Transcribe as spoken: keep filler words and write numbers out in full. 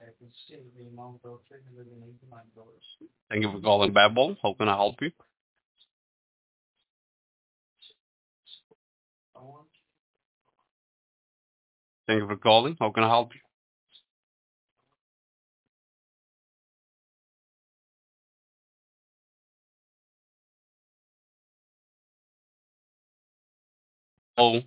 Thank you for calling Babel. How can I help you? Thank you for calling. How can I help you? Oh,